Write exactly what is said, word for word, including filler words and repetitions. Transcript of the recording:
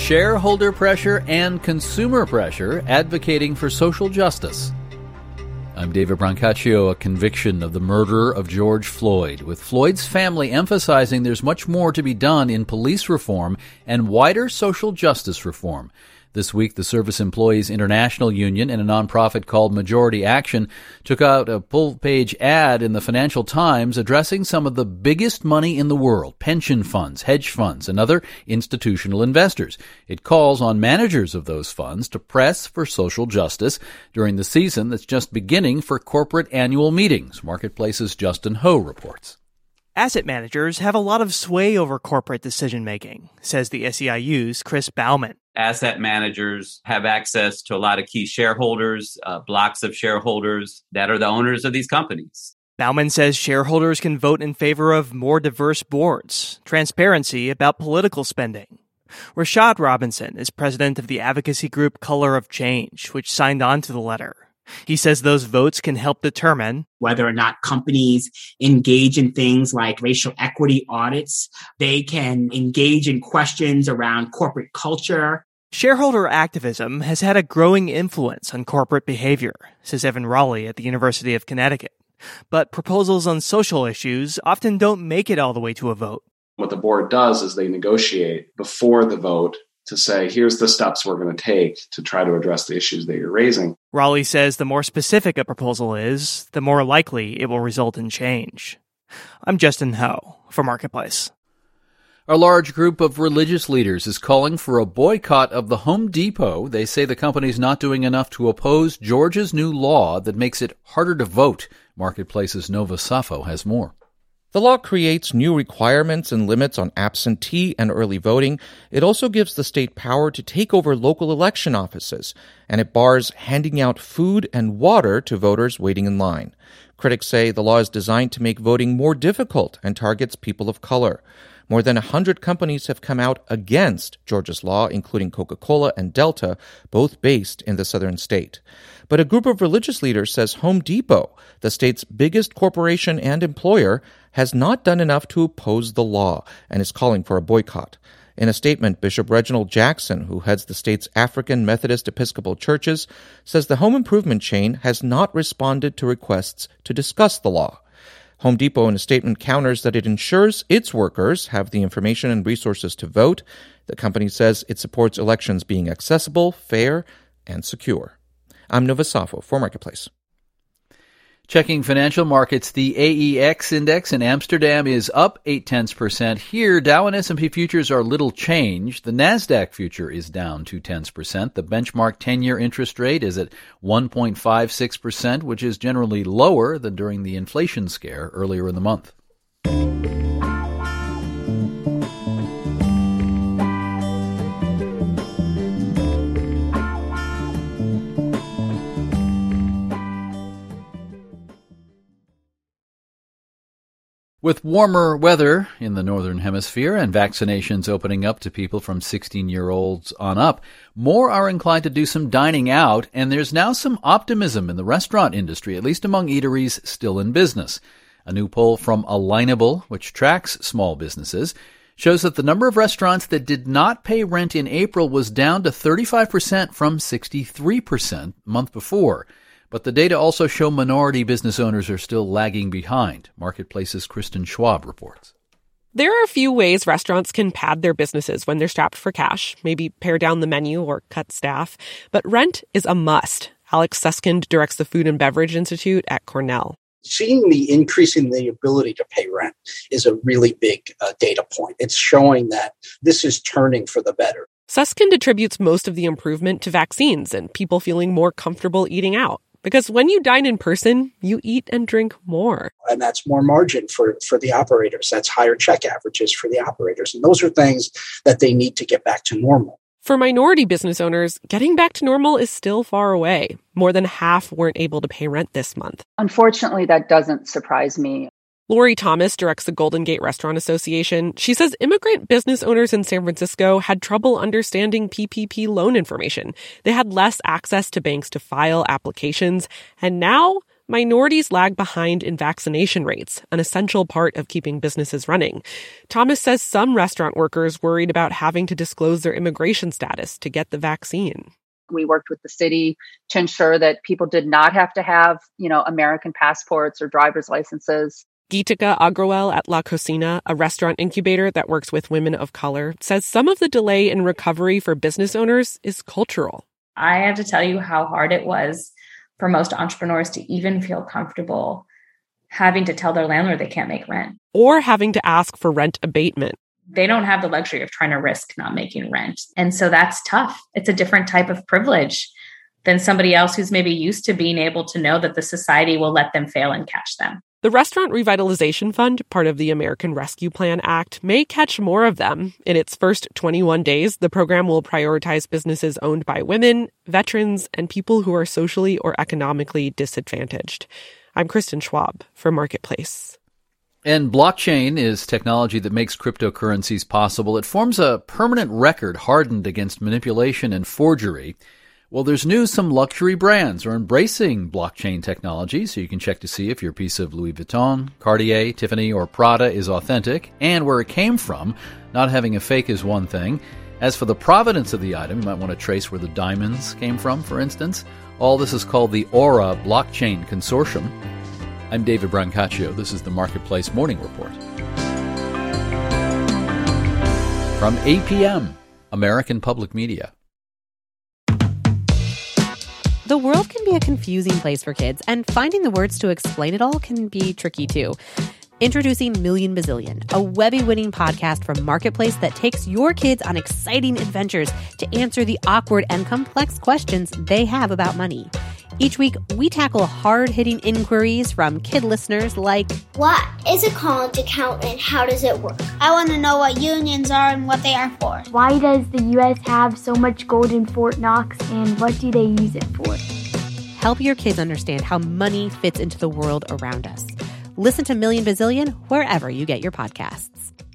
shareholder pressure and consumer pressure advocating for social justice. I'm David Brancaccio. A conviction of the murder of George Floyd, with Floyd's family emphasizing there's much more to be done in police reform and wider social justice reform. This week, the Service Employees International Union and a nonprofit called Majority Action took out a full-page ad in the Financial Times addressing some of the biggest money in the world, pension funds, hedge funds, and other institutional investors. It calls on managers of those funds to press for social justice during the season that's just beginning for corporate annual meetings. Marketplace's Justin Ho reports. Asset managers have a lot of sway over corporate decision-making, says the S E I U's Chris Bauman. Asset managers have access to a lot of key shareholders, uh, blocks of shareholders that are the owners of these companies. Bauman says shareholders can vote in favor of more diverse boards, transparency about political spending. Rashad Robinson is president of the advocacy group Color of Change, which signed on to the letter. He says those votes can help determine whether or not companies engage in things like racial equity audits. They can engage in questions around corporate culture. Shareholder activism has had a growing influence on corporate behavior, says Evan Raleigh at the University of Connecticut. But proposals on social issues often don't make it all the way to a vote. What the board does is they negotiate before the vote to say, here's the steps we're going to take to try to address the issues that you're raising. Raleigh says the more specific a proposal is, the more likely it will result in change. I'm Justin Ho for Marketplace. A large group of religious leaders is calling for a boycott of the Home Depot. They say the company's not doing enough to oppose Georgia's new law that makes it harder to vote. Marketplace's Nova Safo has more. The law creates new requirements and limits on absentee and early voting. It also gives the state power to take over local election offices, and it bars handing out food and water to voters waiting in line. Critics say the law is designed to make voting more difficult and targets people of color. More than one hundred companies have come out against Georgia's law, including Coca-Cola and Delta, both based in the southern state. But a group of religious leaders says Home Depot, the state's biggest corporation and employer, has not done enough to oppose the law and is calling for a boycott. In a statement, Bishop Reginald Jackson, who heads the state's African Methodist Episcopal churches, says the home improvement chain has not responded to requests to discuss the law. Home Depot in a statement counters that it ensures its workers have the information and resources to vote. The company says it supports elections being accessible, fair, and secure. I'm Nova Safo for Marketplace. Checking financial markets, the A E X index in Amsterdam is up eight tenths percent. Here, Dow and S and P futures are little changed. The Nasdaq future is down two tenths percent. The benchmark ten-year interest rate is at one point five six percent, which is generally lower than during the inflation scare earlier in the month. With warmer weather in the Northern Hemisphere and vaccinations opening up to people from sixteen-year-olds on up, more are inclined to do some dining out, and there's now some optimism in the restaurant industry, at least among eateries still in business. A new poll from Alignable, which tracks small businesses, shows that the number of restaurants that did not pay rent in April was down to thirty-five percent from sixty-three percent the month before. But the data also show minority business owners are still lagging behind. Marketplace's Kristen Schwab reports. There are a few ways restaurants can pad their businesses when they're strapped for cash, maybe pare down the menu or cut staff. But rent is a must. Alex Suskind directs the Food and Beverage Institute at Cornell. Seeing the increase in the ability to pay rent is a really big uh, data point. It's showing that this is turning for the better. Suskind attributes most of the improvement to vaccines and people feeling more comfortable eating out. Because when you dine in person, you eat and drink more. And that's more margin for, for the operators. That's higher check averages for the operators. And those are things that they need to get back to normal. For minority business owners, getting back to normal is still far away. More than half weren't able to pay rent this month. Unfortunately, that doesn't surprise me. Lori Thomas directs the Golden Gate Restaurant Association. She says immigrant business owners in San Francisco had trouble understanding P P P loan information. They had less access to banks to file applications, and now minorities lag behind in vaccination rates, an essential part of keeping businesses running. Thomas says some restaurant workers worried about having to disclose their immigration status to get the vaccine. We worked with the city to ensure that people did not have to have, you know, American passports or driver's licenses. Geetika Agrawal at La Cocina, a restaurant incubator that works with women of color, says some of the delay in recovery for business owners is cultural. I have to tell you how hard it was for most entrepreneurs to even feel comfortable having to tell their landlord they can't make rent. Or having to ask for rent abatement. They don't have the luxury of trying to risk not making rent. And so that's tough. It's a different type of privilege than somebody else who's maybe used to being able to know that the society will let them fail and catch them. The Restaurant Revitalization Fund, part of the American Rescue Plan Act, may catch more of them. In its first twenty-one days, the program will prioritize businesses owned by women, veterans, and people who are socially or economically disadvantaged. I'm Kristen Schwab for Marketplace. And blockchain is technology that makes cryptocurrencies possible. It forms a permanent record hardened against manipulation and forgery. Well, there's news some luxury brands are embracing blockchain technology, so you can check to see if your piece of Louis Vuitton, Cartier, Tiffany, or Prada is authentic and where it came from. Not having a fake is one thing. As for the provenance of the item, you might want to trace where the diamonds came from, for instance. All this is called the Aura Blockchain Consortium. I'm David Brancaccio. This is the Marketplace Morning Report. From A P M, American Public Media. The world can be a confusing place for kids, and finding the words to explain it all can be tricky too. Introducing Million Bazillion, a Webby-winning podcast from Marketplace that takes your kids on exciting adventures to answer the awkward and complex questions they have about money. Each week, we tackle hard-hitting inquiries from kid listeners like, what is a college account and how does it work? I want to know what unions are and what they are for. Why does the U S have so much gold in Fort Knox and what do they use it for? Help your kids understand how money fits into the world around us. Listen to Million Bazillion wherever you get your podcasts.